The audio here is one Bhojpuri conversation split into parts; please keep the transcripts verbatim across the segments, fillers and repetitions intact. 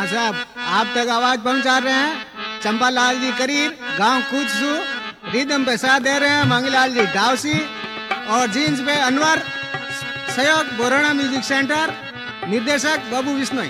हाँ साहब, आप तक आवाज पहुंचा रहे हैं चंपालाल जी करीर, गांव कुचसू। रिदम पे साथ दे रहे हैं मंगलाल जी डावसी और जींस पे अनवर। सहयोग बोराना म्यूजिक सेंटर, निर्देशक Babu Vishnoi.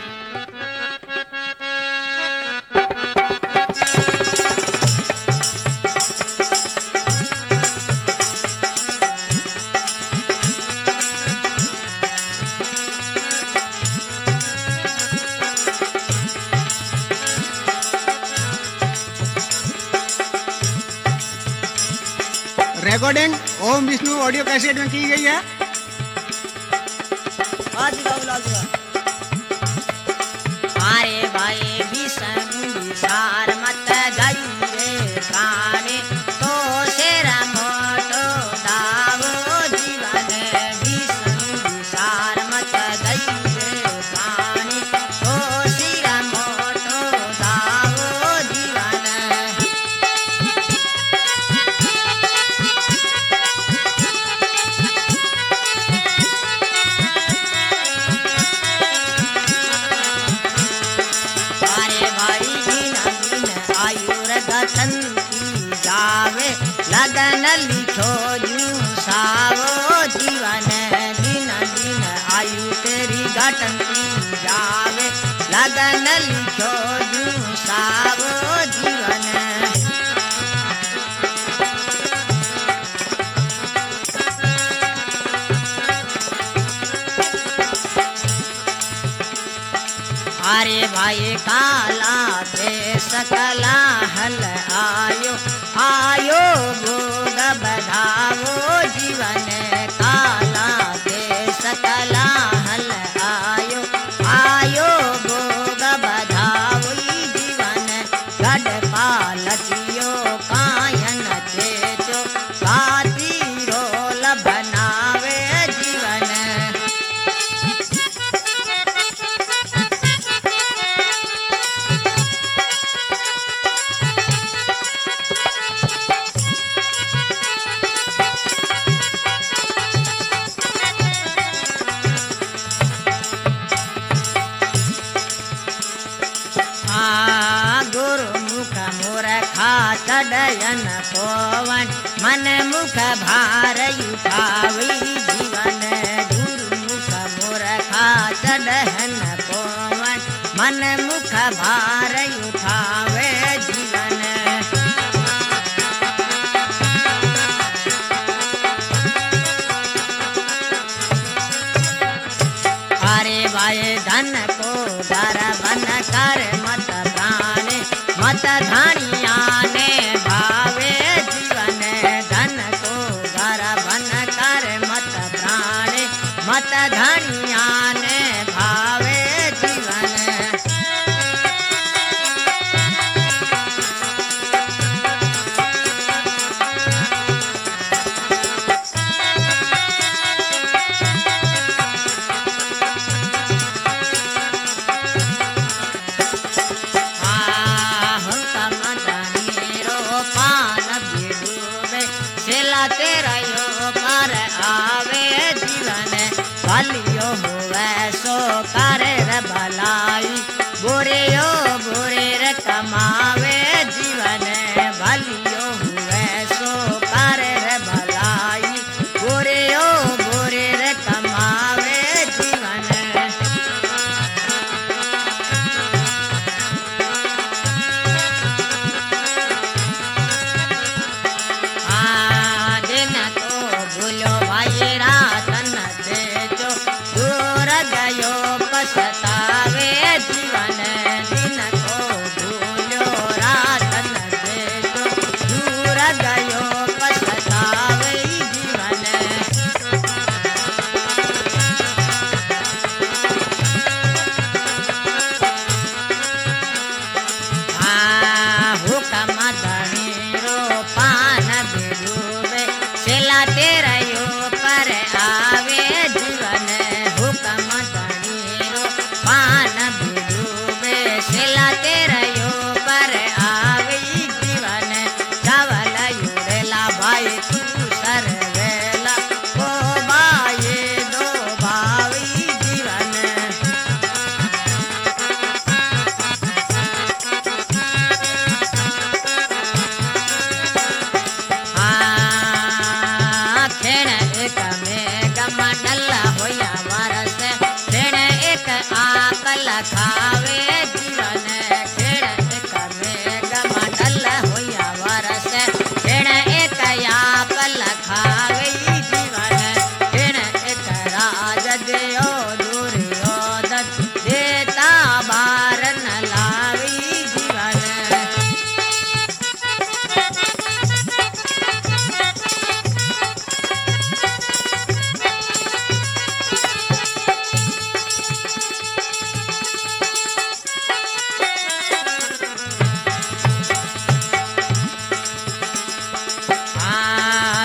Recording Om Vishnu audio cassette में की गई है। अरे भाई विष्णु विचार मत गई रे खाने तो शेरा मोटो दावो जीवन। विष्णु विचार मत गई रे खाने तो शेरा मोटो दावो जीवन। जावे लगन लिखो जू सावो जीवन। दिन दिन आयु तेरी घटती जावे लगन लिखो जू सावो जीवन। अरे भाई काला ते सकला हल आयो आयो भोग बधावो जीवन। काला ते सकला हल आयो आयो भोग बधावो जीवन। गढ़ पालकियो कायन चेचो काती रोल बनावे जीवन। चढ़यन पवन मन मुख भार उठावी जीवन। गुरुमुख मूर्खा चढ़यन पवन मन मुख भार उठावे जीवन। अरे भाई धन को डर बन कर मत प्राणे मत धानिया ने भावे जीवन। धन को घर बन कर मत प्राणे मत धनिया ने भावे जीवन। तेरा यो पर आवे जीवन। भलियो हुए सो करे रे भलाई बुरे यो बुरे रे कमावे जीवन। भलियो हुए सो करे रे भलाई बुरे यो बुरे रे कमावे जीवन। सतावे जीवन। दिन को भूलो रातन दे तो दूर गयो पछतावे जीवन। हाँ हुकम धनीरो पान बिडूबे सेला तेरा यो पर आवे जीवन। हुकम पान बिडूबे सेला तेरा यो पर आवे जीवन। चावल युड़ेला भाई तू सरवेला को बाये दो भावी जीवन।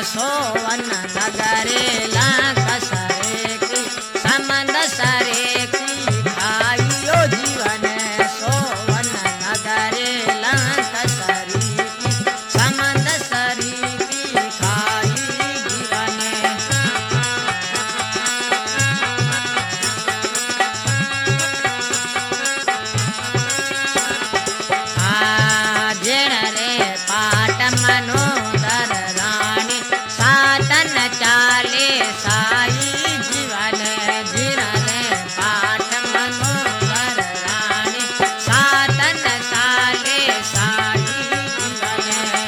सोवन नगरे लंक सरे की समंद सरे की खाइयो जीवन सोवन नगरे लंक सरी की समंद सरी की खाई जीवन आ जिण रे पाट मनोदर रानी सातन चाले साई जीवन जिण रे पाट मनोदर रानी सातन चाले साई जीवन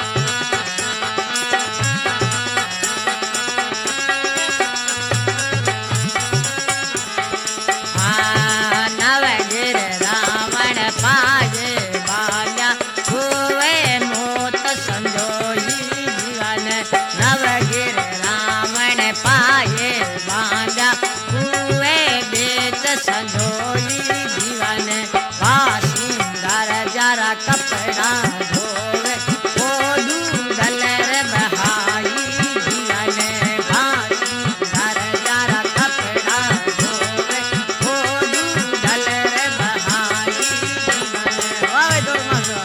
आ नवगिर रावण पाए बाल्या हुए मोत संजोई जीवन नवगिर रावण पाए बाल्या हुए बेच संजोई जीवन वासिंदर जरा कपड़ा धोवे ओ दूधल रे बहाई जीवन वासिंदर जरा कपड़ा धोवे ओ दूधल रे बहाई जीवन वावे दो मासो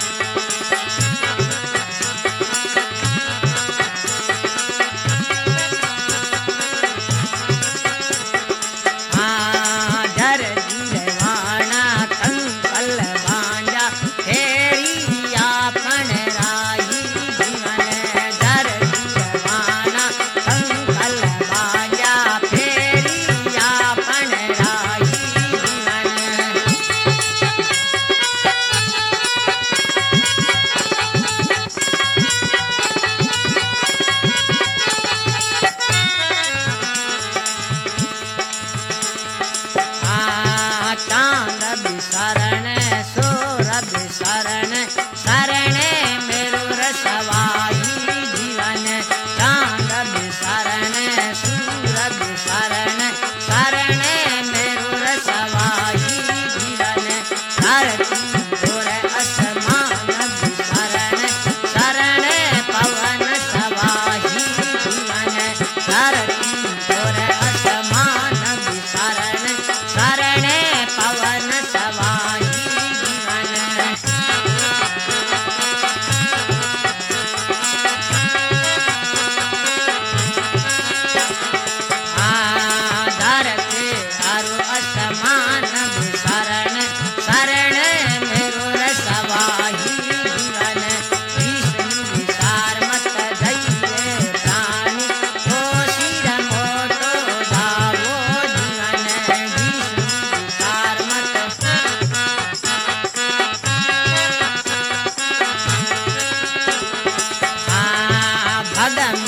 हाँ धर जीवाना कंकल बांजा फेरी आपन राही जीवन धर जीवाना कंकल बांजा फेरी आपन राही जीवन आ चांद बिसरण सोर बिसरण शरण मेरुर सवाई जीवन चांद बिसरण सूर बिसरण शरण मेरुर सवाई जीवन धरती और असमान बिसरण शरण पवन सवाही जीवन धरती और असमान बिसरण शरण पवन सवाही जीवन आ धरती अरु असमान बिसरण शरण मेरुर सवाही जीवन विष्णु विसार मत धैर्य प्राणी ओ शिर मोटो धावो जीवन विष्णु विसार मत आ भगम